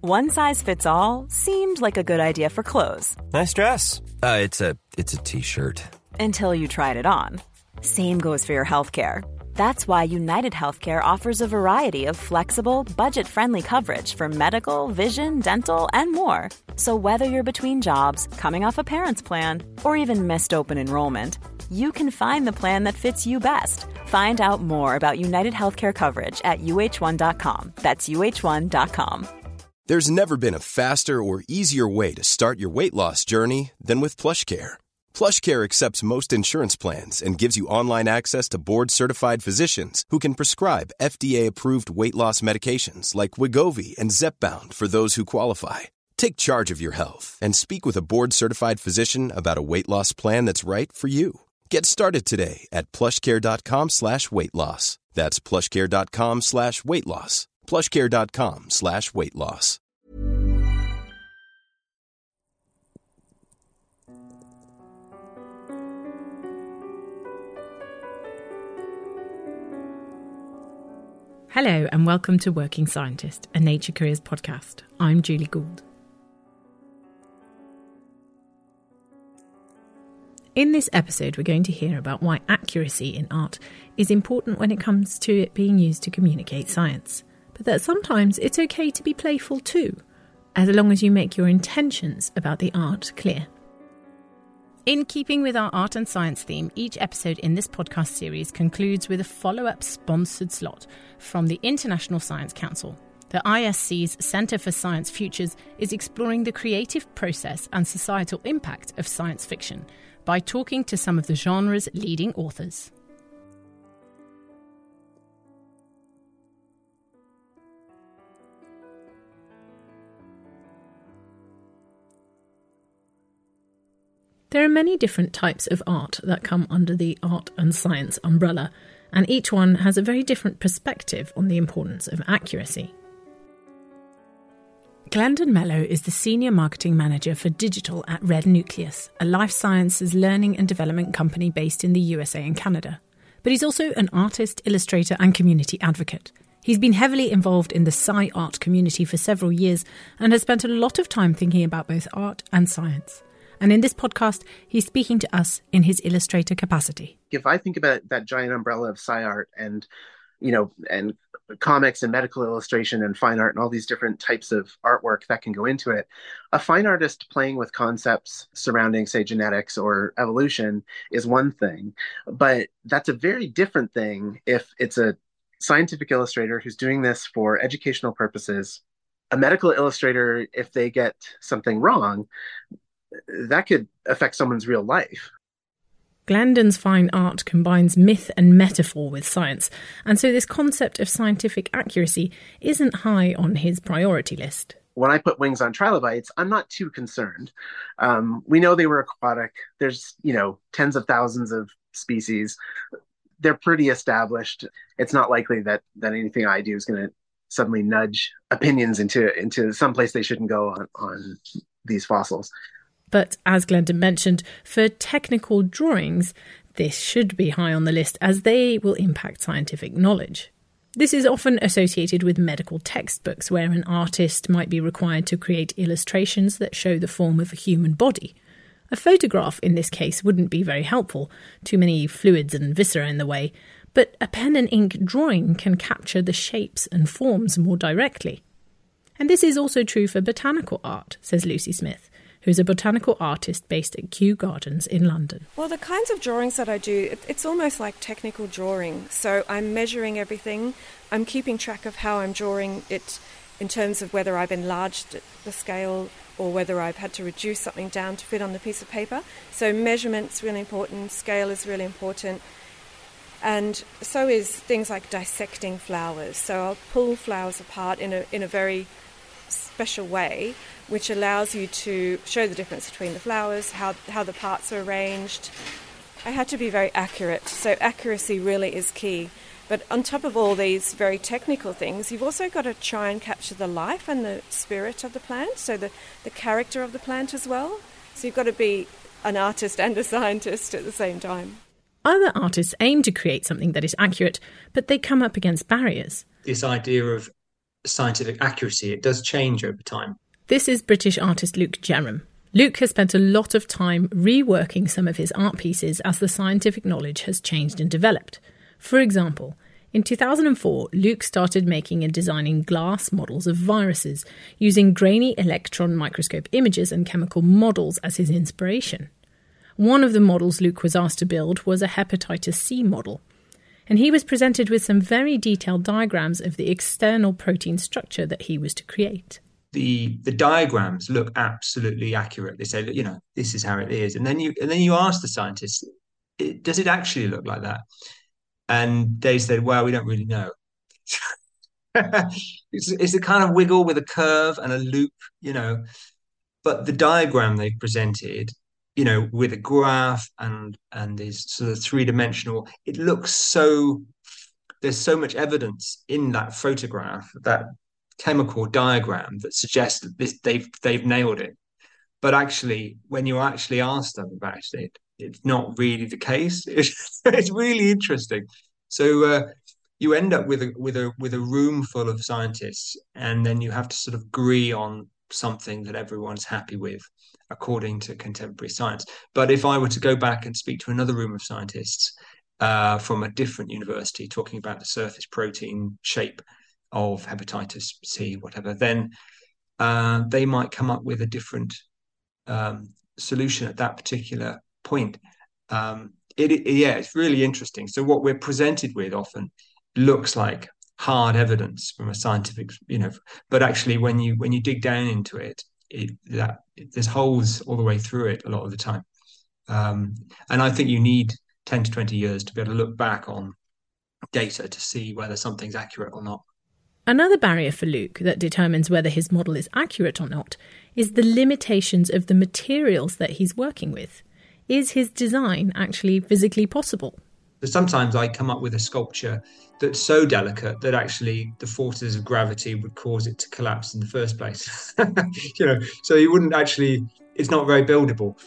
One size fits all seemed like a good idea for clothes. Nice dress. It's a t-shirt. Until you tried it on. Same goes for your healthcare. That's why United Healthcare offers a variety of flexible, budget-friendly coverage for medical, vision, dental, and more. So whether you're between jobs, coming off a parent's plan, or even missed open enrollment, you can find the plan that fits you best. Find out more about United Healthcare coverage at uh1.com. That's uh1.com. There's never been a faster or easier way to start your weight loss journey than with PlushCare. PlushCare accepts most insurance plans and gives you online access to board-certified physicians who can prescribe FDA-approved weight loss medications like Wegovy and Zepbound for those who qualify. Take charge of your health and speak with a board-certified physician about a weight loss plan that's right for you. Get started today at plushcare.com/weight loss. That's plushcare.com/weight loss. plushcare.com/weight loss. Hello and welcome to Working Scientist, a Nature Careers podcast. I'm Julie Gould. In this episode, we're going to hear about why accuracy in art is important when it comes to it being used to communicate science, but that sometimes it's okay to be playful too, as long as you make your intentions about the art clear. In keeping with our art and science theme, each episode in this podcast series concludes with a follow-up sponsored slot from the International Science Council. The ISC's Centre for Science Futures is exploring the creative process and societal impact of science fiction by talking to some of the genre's leading authors. There are many different types of art that come under the art and science umbrella, and each one has a very different perspective on the importance of accuracy. Glendon Mello is the Senior Marketing Manager for Digital at Red Nucleus, a life sciences learning and development company based in the USA and Canada. But he's also an artist, illustrator and community advocate. He's been heavily involved in the sci-art community for several years and has spent a lot of time thinking about both art and science. And in this podcast, he's speaking to us in his illustrator capacity. If I think about that giant umbrella of sci-art and comics and medical illustration and fine art and all these different types of artwork that can go into it, a fine artist playing with concepts surrounding, say, genetics or evolution is one thing. But that's a very different thing if it's a scientific illustrator who's doing this for educational purposes. A medical illustrator, if they get something wrong, that could affect someone's real life. Glendon's fine art combines myth and metaphor with science, and so this concept of scientific accuracy isn't high on his priority list. When I put wings on trilobites, I'm not too concerned. We know they were aquatic. There's, tens of thousands of species. They're pretty established. It's not likely that anything I do is going to suddenly nudge opinions into some place they shouldn't go on these fossils. But as Glendon mentioned, for technical drawings, this should be high on the list as they will impact scientific knowledge. This is often associated with medical textbooks where an artist might be required to create illustrations that show the form of a human body. A photograph in this case wouldn't be very helpful, too many fluids and viscera in the way, but a pen and ink drawing can capture the shapes and forms more directly. And this is also true for botanical art, says Lucy Smith, who's a botanical artist based at Kew Gardens in London. Well, the kinds of drawings that I do, it's almost like technical drawing. So I'm measuring everything. I'm keeping track of how I'm drawing it in terms of whether I've enlarged the scale or whether I've had to reduce something down to fit on the piece of paper. So measurement's really important, scale is really important. And so is things like dissecting flowers. So I'll pull flowers apart in a very special way, which allows you to show the difference between the flowers, how the parts are arranged. I had to be very accurate, so accuracy really is key. But on top of all these very technical things, you've also got to try and capture the life and the spirit of the plant, so the character of the plant as well. So you've got to be an artist and a scientist at the same time. Other artists aim to create something that is accurate, but they come up against barriers. This idea of scientific accuracy, it does change over time. This is British artist Luke Jerram. Luke has spent a lot of time reworking some of his art pieces as the scientific knowledge has changed and developed. For example, in 2004, Luke started making and designing glass models of viruses, using grainy electron microscope images and chemical models as his inspiration. One of the models Luke was asked to build was a hepatitis C model, and he was presented with some very detailed diagrams of the external protein structure that he was to create. The diagrams look absolutely accurate. They say, this is how it is. And then you ask the scientists, does it actually look like that? And they said, well, we don't really know. It's a kind of wiggle with a curve and a loop, but the diagram they presented, with a graph and is sort of three-dimensional, it looks there's so much evidence in that photograph, that chemical diagram, that suggests that they've nailed it. But actually, when you actually ask them about it, it's not really the case. It's really interesting. So you end up with a room full of scientists, and then you have to sort of agree on something that everyone's happy with, according to contemporary science. But if I were to go back and speak to another room of scientists from a different university talking about the surface protein shape of hepatitis C, whatever, then they might come up with a different solution at that particular point. It's really interesting. So what we're presented with often looks like hard evidence from a scientific, but actually when you dig down into it, there's holes all the way through it a lot of the time. And I think you need 10 to 20 years to be able to look back on data to see whether something's accurate or not. Another barrier for Luke that determines whether his model is accurate or not is the limitations of the materials that he's working with. Is his design actually physically possible? But sometimes I come up with a sculpture that's so delicate that actually the forces of gravity would cause it to collapse in the first place. So you wouldn't actually, it's not very buildable.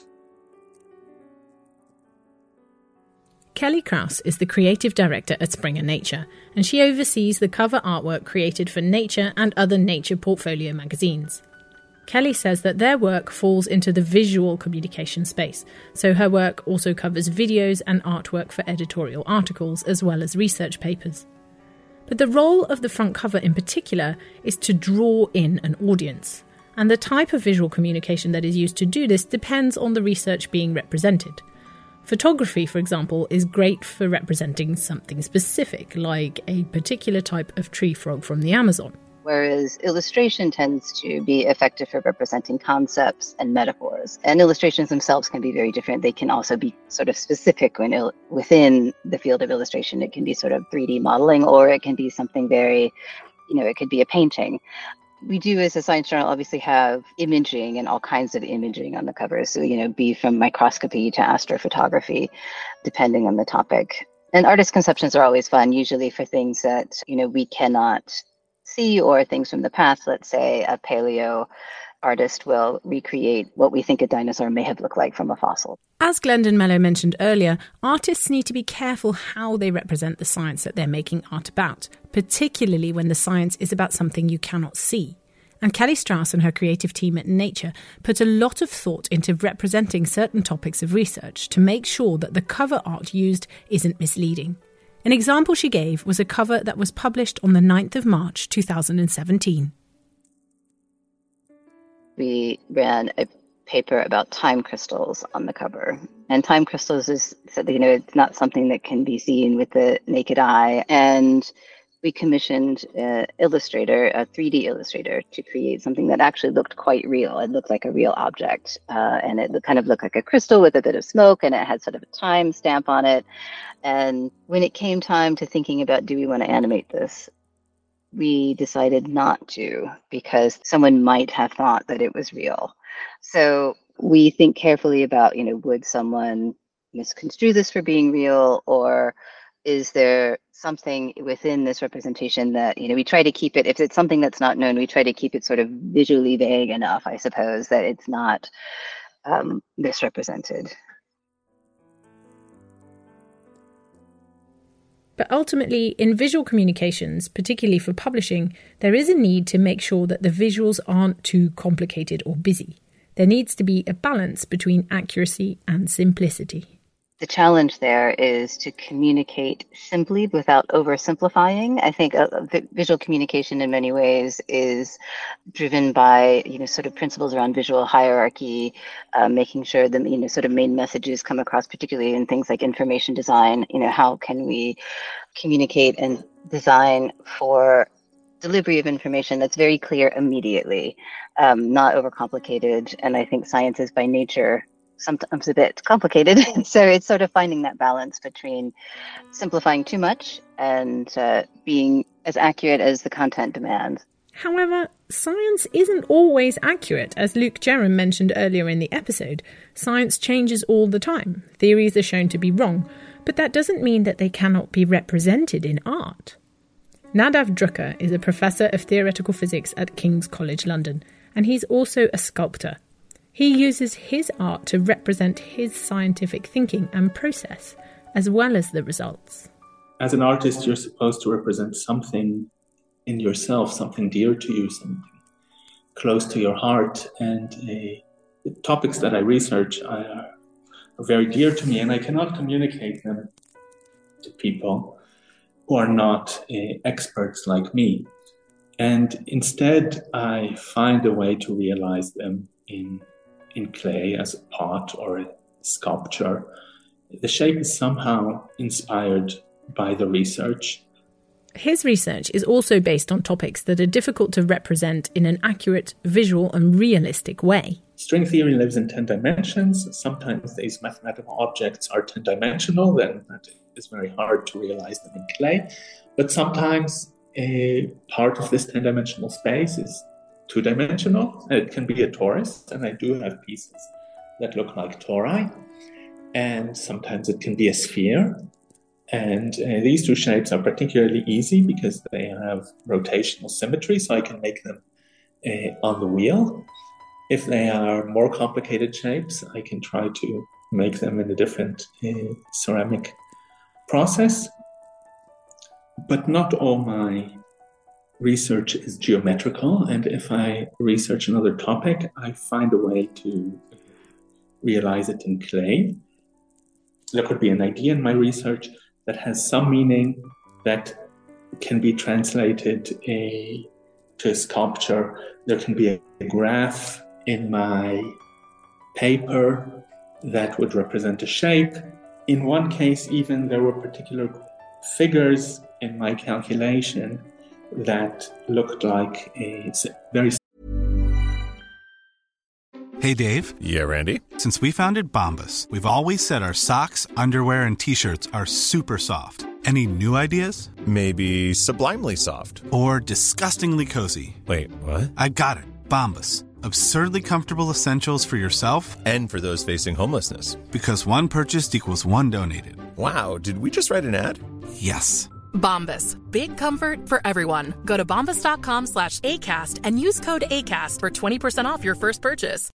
Kelly Krause is the creative director at Springer Nature, and she oversees the cover artwork created for Nature and other Nature portfolio magazines. Kelly says that their work falls into the visual communication space, so her work also covers videos and artwork for editorial articles as well as research papers. But the role of the front cover in particular is to draw in an audience, and the type of visual communication that is used to do this depends on the research being represented. Photography, for example, is great for representing something specific, like a particular type of tree frog from the Amazon. Whereas illustration tends to be effective for representing concepts and metaphors. And illustrations themselves can be very different. They can also be sort of specific within the field of illustration. It can be sort of 3D modeling, or it can be something very, it could be a painting. We do, as a science journal, obviously have imaging and all kinds of imaging on the cover. So, be from microscopy to astrophotography, depending on the topic. And artist conceptions are always fun, usually for things that, we cannot see, or things from the past. Let's say a paleo artist will recreate what we think a dinosaur may have looked like from a fossil. As Glendon Mello mentioned earlier, artists need to be careful how they represent the science that they're making art about, particularly when the science is about something you cannot see. And Kelly Strauss and her creative team at Nature put a lot of thought into representing certain topics of research to make sure that the cover art used isn't misleading. An example she gave was a cover that was published on the 9th of March 2017. We ran a paper about time crystals on the cover. And time crystals is, it's not something that can be seen with the naked eye. And we commissioned an illustrator, a 3D illustrator, to create something that actually looked quite real. It looked like a real object. And it kind of looked like a crystal with a bit of smoke, and it had sort of a time stamp on it. And when it came time to thinking about, do we want to animate this, we decided not to, because someone might have thought that it was real. So we think carefully about, would someone misconstrue this for being real, or is there something within this representation that, we try to keep it, if it's something that's not known, we try to keep it sort of visually vague enough, I suppose, that it's not misrepresented. But ultimately, in visual communications, particularly for publishing, there is a need to make sure that the visuals aren't too complicated or busy. There needs to be a balance between accuracy and simplicity. The challenge there is to communicate simply without oversimplifying. I think visual communication in many ways is driven by, sort of principles around visual hierarchy, making sure the, sort of main messages come across, particularly in things like information design. How can we communicate and design for delivery of information that's very clear immediately, not overcomplicated. And I think science is by nature sometimes a bit complicated. So it's sort of finding that balance between simplifying too much and being as accurate as the content demands. However, science isn't always accurate. As Luke Jerram mentioned earlier in the episode, science changes all the time. Theories are shown to be wrong, but that doesn't mean that they cannot be represented in art. Nadav Drucker is a professor of theoretical physics at King's College London, and he's also a sculptor. He uses his art to represent his scientific thinking and process, as well as the results. As an artist, you're supposed to represent something in yourself, something dear to you, something close to your heart. And the topics that I research are very dear to me, and I cannot communicate them to people who are not experts like me. And instead, I find a way to realize them in clay as a pot or a sculpture. The shape is somehow inspired by the research. His research is also based on topics that are difficult to represent in an accurate, visual and realistic way. String theory lives in 10 dimensions. Sometimes these mathematical objects are 10-dimensional, then that is very hard to realize them in clay. But sometimes a part of this 10-dimensional space is 2-dimensional, and it can be a torus, and I do have pieces that look like tori, and sometimes it can be a sphere. And these two shapes are particularly easy because they have rotational symmetry, so I can make them on the wheel. If they are more complicated shapes, I can try to make them in a different ceramic process. But not all my research is geometrical, and if I research another topic, I find a way to realize it in clay. There could be an idea in my research that has some meaning that can be translated to a sculpture. There can be a graph in my paper that would represent a shape. In one case, even there were particular figures in my calculation that looked like a very... Hey, Dave. Yeah, Randy. Since we founded Bombas, we've always said our socks, underwear, and T-shirts are super soft. Any new ideas? Maybe sublimely soft. Or disgustingly cozy. Wait, what? I got it. Bombas. Absurdly comfortable essentials for yourself and for those facing homelessness. Because one purchased equals one donated. Wow, did we just write an ad? Yes. Bombas. Big comfort for everyone. Go to bombas.com/ACAST and use code ACAST for 20% off your first purchase.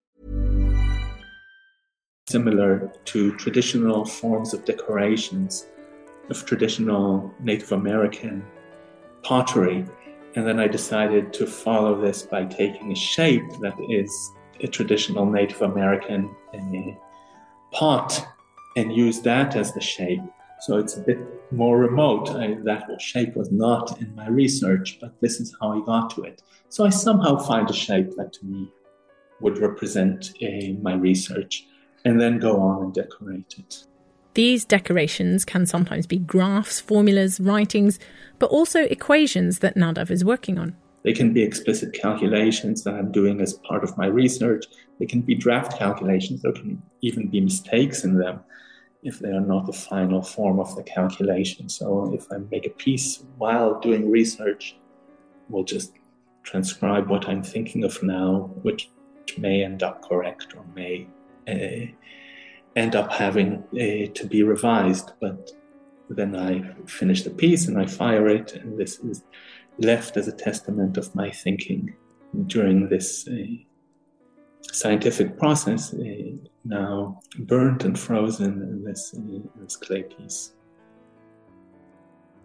Similar to traditional forms of decorations of traditional Native American pottery. And then I decided to follow this by taking a shape that is a traditional Native American pot and use that as the shape. So it's a bit more remote. That shape was not in my research, but this is how I got to it. So I somehow find a shape that to me would represent my research and then go on and decorate it. These decorations can sometimes be graphs, formulas, writings, but also equations that Nadav is working on. They can be explicit calculations that I'm doing as part of my research. They can be draft calculations. There can even be mistakes in them if they are not the final form of the calculation. So if I make a piece while doing research, we'll just transcribe what I'm thinking of now, which may end up correct or may end up having to be revised. But then I finish the piece and I fire it, and this is left as a testament of my thinking during this scientific process, now burnt and frozen in this clay piece.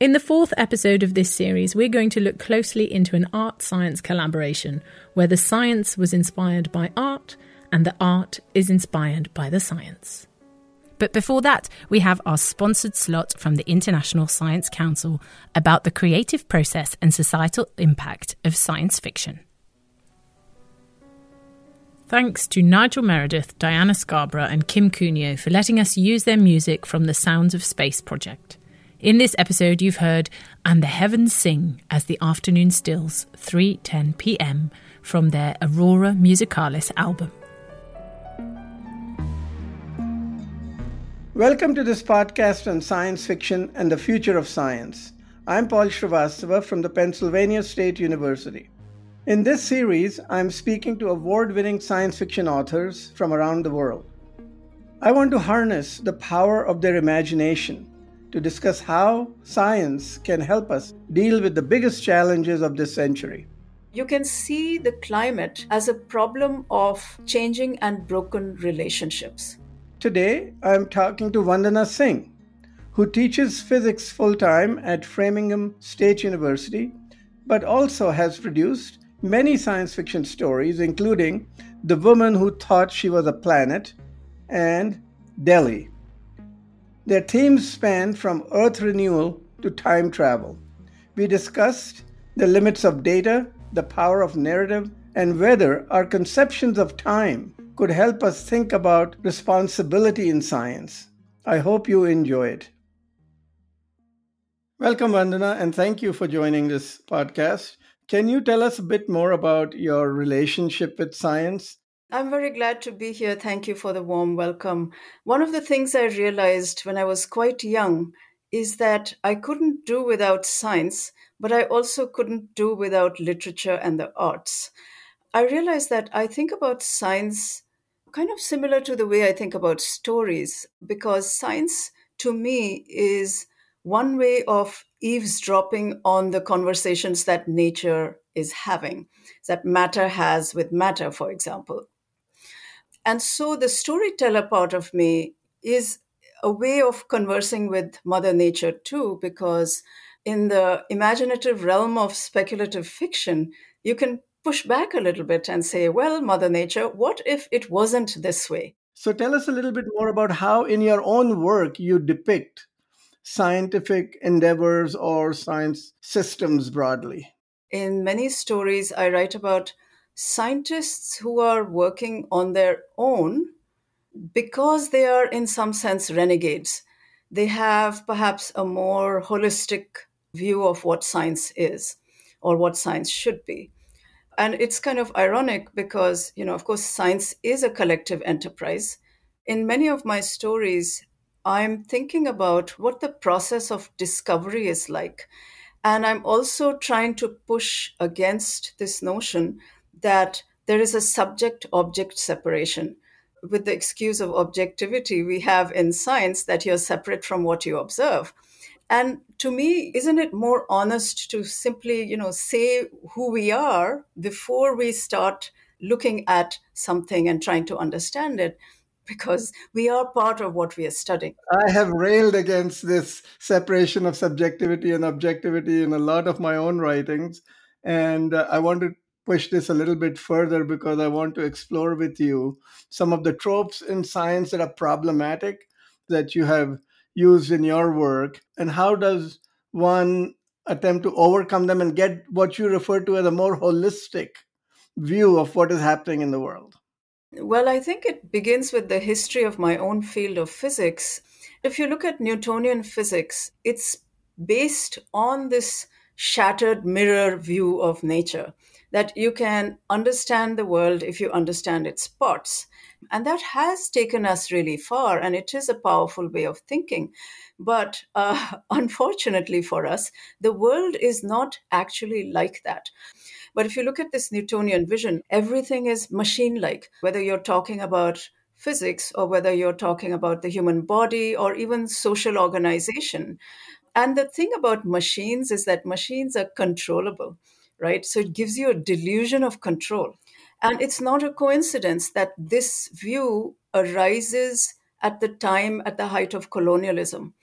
In the fourth episode of this series, we're going to look closely into an art-science collaboration where the science was inspired by art and the art is inspired by the science. But before that, we have our sponsored slot from the International Science Council about the creative process and societal impact of science fiction. Thanks to Nigel Meredith, Diana Scarborough and Kim Cuneo for letting us use their music from the Sounds of Space project. In this episode, you've heard And the Heavens Sing as the Afternoon Stills, 3:10 p.m. from their Aurora Musicalis album. Welcome to this podcast on science fiction and the future of science. I'm Paul Srivastava from the Pennsylvania State University. In this series, I'm speaking to award-winning science fiction authors from around the world. I want to harness the power of their imagination to discuss how science can help us deal with the biggest challenges of this century. You can see the climate as a problem of changing and broken relationships. Today, I'm talking to Vandana Singh, who teaches physics full-time at Framingham State University, but also has produced many science fiction stories, including The Woman Who Thought She Was a Planet and Delhi. Their themes span from Earth renewal to time travel. We discussed the limits of data, the power of narrative, and whether our conceptions of time could help us think about responsibility in science. I hope you enjoy it. Welcome, Vandana, and thank you for joining this podcast. Can you tell us a bit more about your relationship with science? I'm very glad to be here. Thank you for the warm welcome. One of the things I realized when I was quite young is that I couldn't do without science, but I also couldn't do without literature and the arts. I realized that I think about science kind of similar to the way I think about stories, because science to me is one way of eavesdropping on the conversations that nature is having, that matter has with matter, for example. And so the storyteller part of me is a way of conversing with Mother Nature too, because in the imaginative realm of speculative fiction, you can push back a little bit and say, well, Mother Nature, what if it wasn't this way? So tell us a little bit more about how in your own work you depict scientific endeavors or science systems broadly. In many stories, I write about scientists who are working on their own because they are in some sense renegades. They have perhaps a more holistic view of what science is or what science should be. And it's kind of ironic because, of course, science is a collective enterprise. In many of my stories, I'm thinking about what the process of discovery is like. And I'm also trying to push against this notion that there is a subject-object separation. With the excuse of objectivity we have in science that you're separate from what you observe. And to me, isn't it more honest to simply, say who we are before we start looking at something and trying to understand it? Because we are part of what we are studying. I have railed against this separation of subjectivity and objectivity in a lot of my own writings. And I want to push this a little bit further because I want to explore with you some of the tropes in science that are problematic that you have used in your work. And how does one attempt to overcome them and get what you refer to as a more holistic view of what is happening in the world? Well, I think it begins with the history of my own field of physics. If you look at Newtonian physics, it's based on this shattered mirror view of nature, that you can understand the world if you understand its parts. And that has taken us really far, and it is a powerful way of thinking. But unfortunately for us, the world is not actually like that. But if you look at this Newtonian vision, everything is machine-like, whether you're talking about physics or whether you're talking about the human body or even social organization. And the thing about machines is that machines are controllable, right? So it gives you a delusion of control. And it's not a coincidence that this view arises at the time, at the height of colonialism.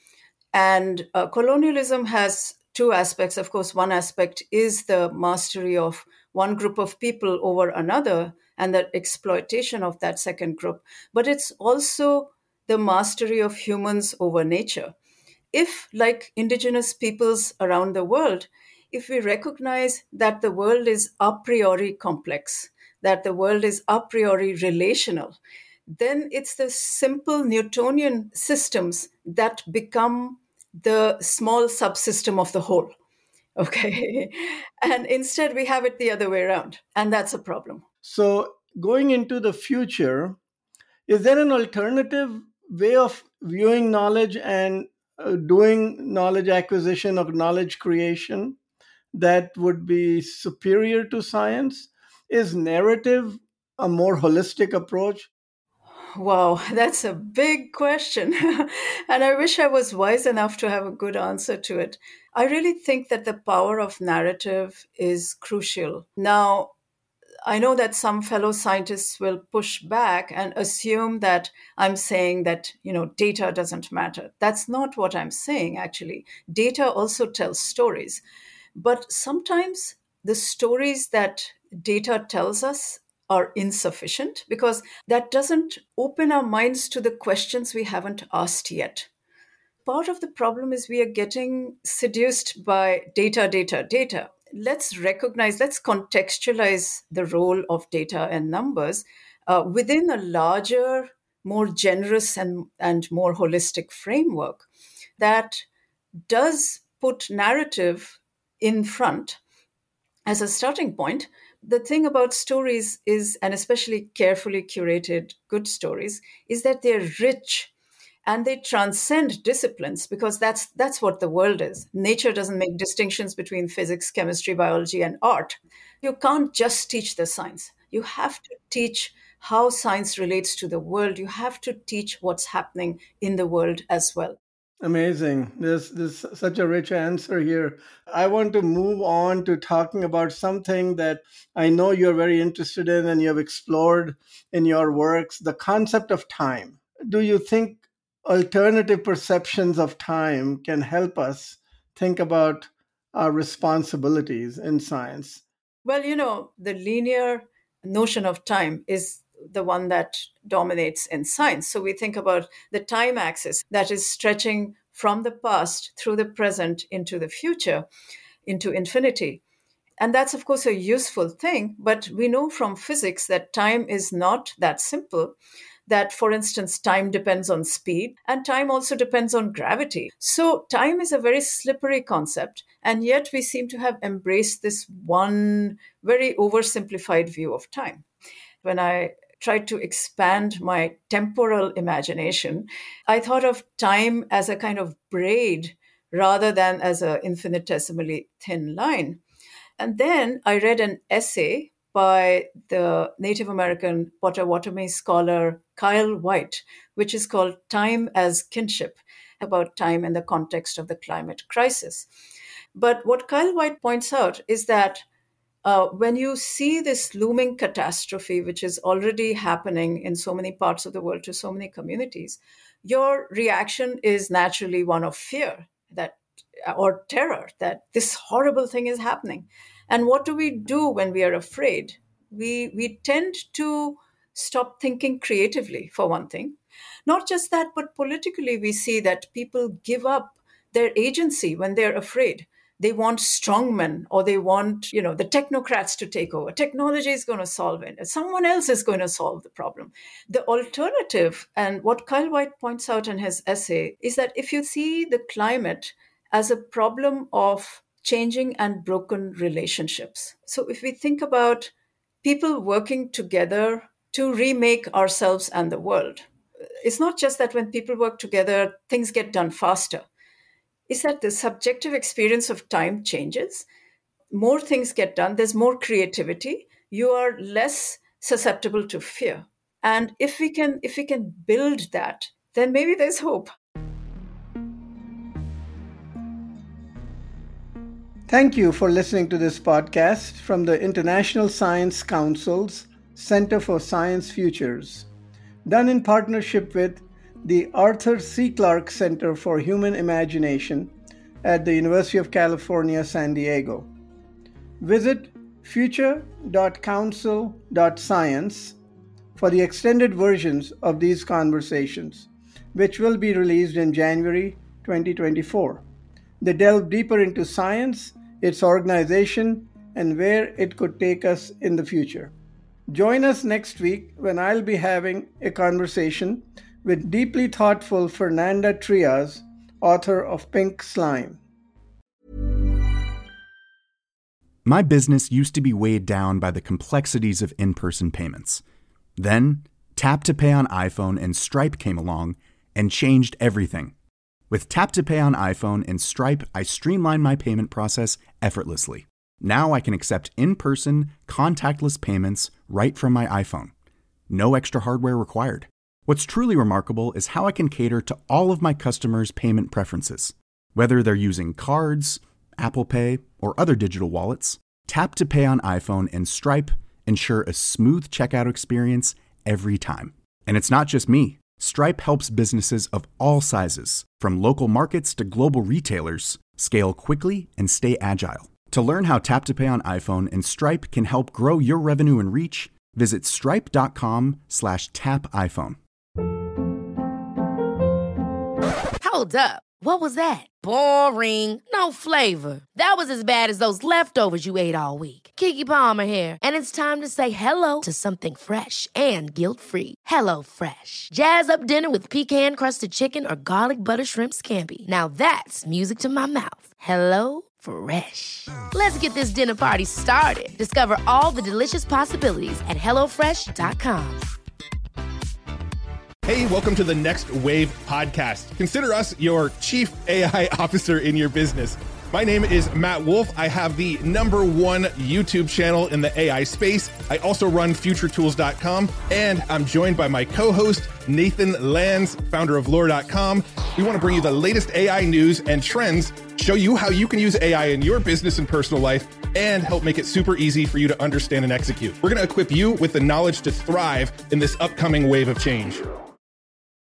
And colonialism has two aspects. Of course, one aspect is the mastery of one group of people over another and the exploitation of that second group. But it's also the mastery of humans over nature. If, like indigenous peoples around the world, if we recognize that the world is a priori complex, that the world is a priori relational, then it's the simple Newtonian systems that become the small subsystem of the whole. Okay. And instead we have it the other way around. And that's a problem. So going into the future, is there an alternative way of viewing knowledge and doing knowledge acquisition or knowledge creation that would be superior to science? Is narrative a more holistic approach? Wow, that's a big question. And I wish I was wise enough to have a good answer to it. I really think that the power of narrative is crucial. Now, I know that some fellow scientists will push back and assume that I'm saying that, data doesn't matter. That's not what I'm saying, actually. Data also tells stories. But sometimes the stories that data tells us are insufficient because that doesn't open our minds to the questions we haven't asked yet. Part of the problem is we are getting seduced by data. Let's contextualize the role of data and numbers within a larger, more generous and more holistic framework that does put narrative in front as a starting point. The thing about stories is, and especially carefully curated good stories, is that they're rich and they transcend disciplines because that's what the world is. Nature doesn't make distinctions between physics, chemistry, biology, and art. You can't just teach the science. You have to teach how science relates to the world. You have to teach what's happening in the world as well. Amazing. There's such a rich answer here. I want to move on to talking about something that I know you're very interested in and you have explored in your works, the concept of time. Do you think alternative perceptions of time can help us think about our responsibilities in science? Well, the linear notion of time is the one that dominates in science. So we think about the time axis that is stretching from the past through the present into the future, into infinity. And that's, of course, a useful thing. But we know from physics that time is not that simple. That, for instance, time depends on speed and time also depends on gravity. So time is a very slippery concept. And yet we seem to have embraced this one very oversimplified view of time. When I tried to expand my temporal imagination, I thought of time as a kind of braid rather than as an infinitesimally thin line. And then I read an essay by the Native American Potawatomi scholar Kyle White, which is called Time as Kinship, about time in the context of the climate crisis. But what Kyle White points out is that when you see this looming catastrophe, which is already happening in so many parts of the world to so many communities, your reaction is naturally one of fear or terror that this horrible thing is happening. And what do we do when we are afraid? We tend to stop thinking creatively, for one thing. Not just that, but politically, we see that people give up their agency when they're afraid. They want strongmen, or they want, the technocrats to take over. Technology is going to solve it. Someone else is going to solve the problem. The alternative, and what Kyle White points out in his essay, is that if you see the climate as a problem of changing and broken relationships. So if we think about people working together to remake ourselves and the world, it's not just that when people work together, things get done faster. Is that the subjective experience of time changes. More things get done. There's more creativity. You are less susceptible to fear. And if we can build that, then maybe there's hope. Thank you for listening to this podcast from the International Science Council's Center for Science Futures, done in partnership with the Arthur C. Clarke Center for Human Imagination at the University of California, San Diego. Visit future.council.science for the extended versions of these conversations, which will be released in January 2024. They delve deeper into science, its organization, and where it could take us in the future. Join us next week when I'll be having a conversation with deeply thoughtful Fernanda Trias, author of Pink Slime. My business used to be weighed down by the complexities of in-person payments. Then, Tap to Pay on iPhone and Stripe came along and changed everything. With Tap to Pay on iPhone and Stripe, I streamlined my payment process effortlessly. Now I can accept in-person, contactless payments right from my iPhone. No extra hardware required. What's truly remarkable is how I can cater to all of my customers' payment preferences. Whether they're using cards, Apple Pay, or other digital wallets, Tap to Pay on iPhone and Stripe ensure a smooth checkout experience every time. And it's not just me. Stripe helps businesses of all sizes, from local markets to global retailers, scale quickly and stay agile. To learn how Tap to Pay on iPhone and Stripe can help grow your revenue and reach, visit stripe.com/tapiphone. Hold up. What was that? Boring. No flavor. That was as bad as those leftovers you ate all week. Keke Palmer here, and it's time to say hello to something fresh and guilt-free. HelloFresh. Jazz up dinner with pecan-crusted chicken or garlic butter shrimp scampi. Now that's music to my mouth. HelloFresh. Let's get this dinner party started. Discover all the delicious possibilities at HelloFresh.com. Hey, welcome to the Next Wave podcast. Consider us your chief AI officer in your business. My name is Matt Wolf. I have the #1 YouTube channel in the AI space. I also run futuretools.com, and I'm joined by my co-host, Nathan Lands, founder of lore.com. We want to bring you the latest AI news and trends, show you how you can use AI in your business and personal life, and help make it super easy for you to understand and execute. We're going to equip you with the knowledge to thrive in this upcoming wave of change.